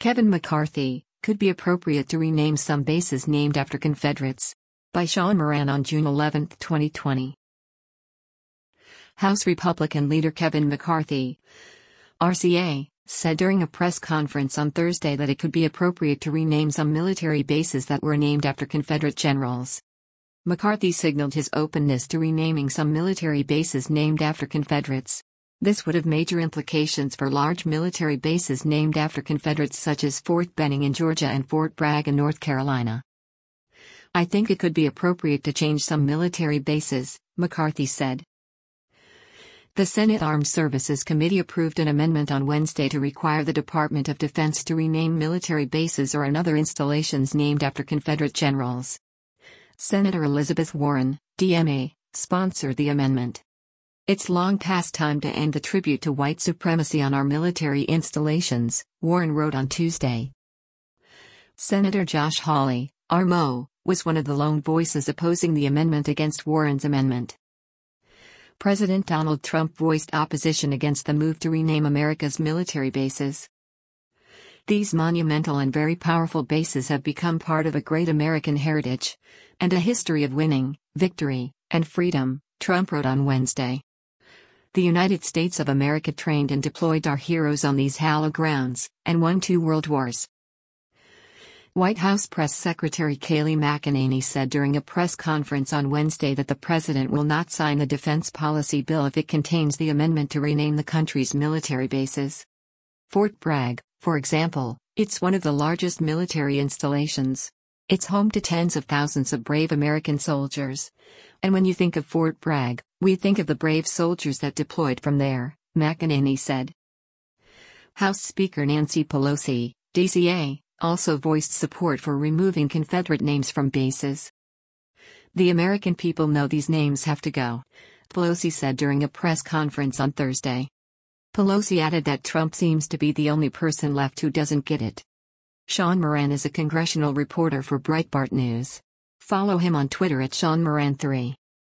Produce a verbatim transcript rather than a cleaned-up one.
Kevin McCarthy, could be appropriate to rename some bases named after Confederates. By Sean Moran on June eleventh, twenty twenty. House Republican leader Kevin McCarthy, R C A, said during a press conference on Thursday that it could be appropriate to rename some military bases that were named after Confederate generals. McCarthy signaled his openness to renaming some military bases named after Confederates. This would have major implications for large military bases named after Confederates such as Fort Benning in Georgia and Fort Bragg in North Carolina. I think it could be appropriate to change some military bases, McCarthy said. The Senate Armed Services Committee approved an amendment on Wednesday to require the Department of Defense to rename military bases or other installations named after Confederate generals. Senator Elizabeth Warren, D M A, sponsored the amendment. It's long past time to end the tribute to white supremacy on our military installations, Warren wrote on Tuesday. Senator Josh Hawley, R M O, was one of the lone voices opposing the amendment against Warren's amendment. President Donald Trump voiced opposition against the move to rename America's military bases. These monumental and very powerful bases have become part of a great American heritage and a history of winning, victory, and freedom, Trump wrote on Wednesday. The United States of America trained and deployed our heroes on these hallowed grounds, and won two world wars. White House Press Secretary Kayleigh McEnany said during a press conference on Wednesday that the president will not sign the defense policy bill if it contains the amendment to rename the country's military bases. Fort Bragg, for example, it's one of the largest military installations. It's home to tens of thousands of brave American soldiers. And when you think of Fort Bragg, we think of the brave soldiers that deployed from there, McEnany said. House Speaker Nancy Pelosi, D C A, also voiced support for removing Confederate names from bases. The American people know these names have to go, Pelosi said during a press conference on Thursday. Pelosi added that Trump seems to be the only person left who doesn't get it. Sean Moran is a congressional reporter for Breitbart News. Follow him on Twitter at Sean Moran three.